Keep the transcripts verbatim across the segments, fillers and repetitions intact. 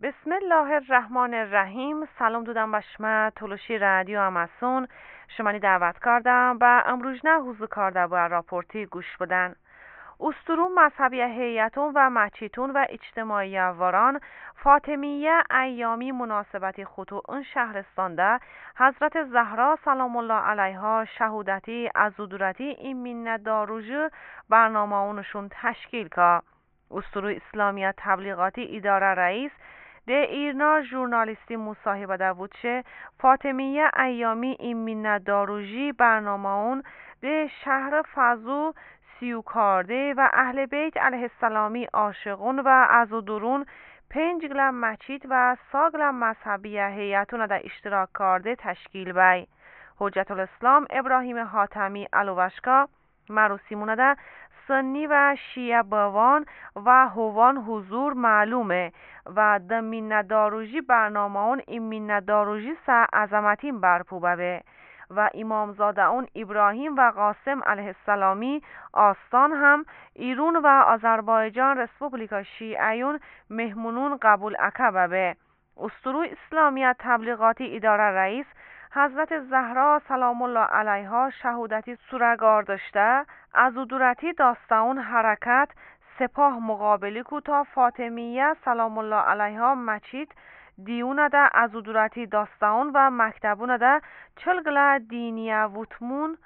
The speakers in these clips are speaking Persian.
بسم الله الرحمن الرحیم. سلام دودم بشمه تلوشی رادیو اماسون شمانی دعوت کردم و امروز نه حضور کرده با راپورتی گوش بدن. استرون مذهبی هیئتون و مچیتون و اجتماعی واران فاطمیه ایامی مناسبتی خطوع شهرستان ده حضرت زهرا سلام الله علیها شهودتی عزودورتی ایمین داروژ برنامه اونشون تشکیل که استرو اسلامیت تبلیغاتی اداره رئیس ده ایرنا ژورنالیستی مصاحبه ده بودشه فاطمیه ایامی ایمین داروژی برنامه اون ده شهر فضو سیو کارده و اهل بیت علیه السلامی عاشقون و عزودورون پنج گلم مچید و ساگلم مذهبی هیئتون در اشتراک کرده تشکیل بی حجت الاسلام ابراهیم حاتمی الوشکا مراسمونه ده سنی و شیعه بوان و هوان حضور معلومه و د مینداروژی برنامه اون این مینداروژی سه عظمتین برپو به و امامزاده اون ابراهیم و قاسم علیه السلامی آستان هم ایران و آذربایجان رسپوبلیکا شیعیون مهمونون قبول اکبه به استرو اسلامیت تبلیغاتی اداره رئیس حضرت زهرا سلام الله علیها شهودتی سورگار داشته عزودورتی داستان حرکت سپاه مقابلی کو تا فاطمیه سلام الله علیها مچید دیونه ده عزودورتی داستان و مکتبونه ده چلگله دینیه وطمون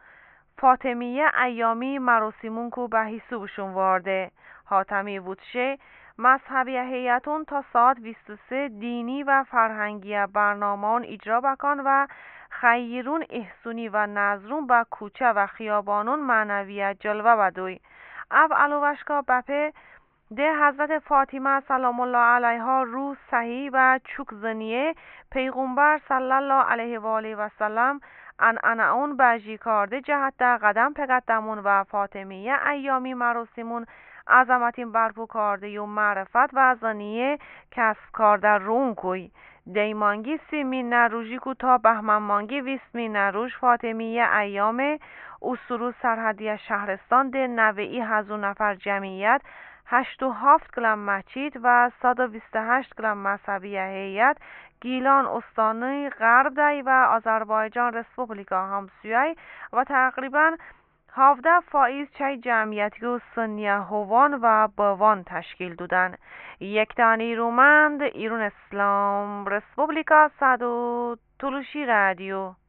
فاطمیه ایامی مراسمون کو به حسابشون وارده حاتمی وطشه مذهبی هیئتون تا ساعت بیست و سه دینی و فرهنگی برنامه‌ان اجرا بکن و خیرون احسونی و نظرون با کوچه و خیابانون معنویت جلوه بدوی او علوشکا بپه ده حضرت فاطمه سلام الله علیها رو صحیح و چوک زنیه پیغمبر صلی الله علیه و آله و سلم ان انا اون بجی کارده جهت ده قدم پگدمون و فاطمیه ایامی مراسمون عظمتین برپو کارده و معرفت و زنیه کسب کارده رون کوی دیمانگی سی می نروژی کو تا بهمن مانگی ویست می نروژ فاطمیه ایام اسرو سرحدی شهرستان ده نوعی هزو نفر جمعیت هشت و هفت گلم مچید و صد و بیست و هشت گلم مذهبی هیئت گیلان استانی غرب دی و آذربایجان رسپوبلیکا همسویی و تقریبا هفده فائز چای جمعیتی و سنیه هوان و بوان تشکیل دادن. یک تانی رومند ایران اسلام رسپوبلیکا صد و تلوشی رادیو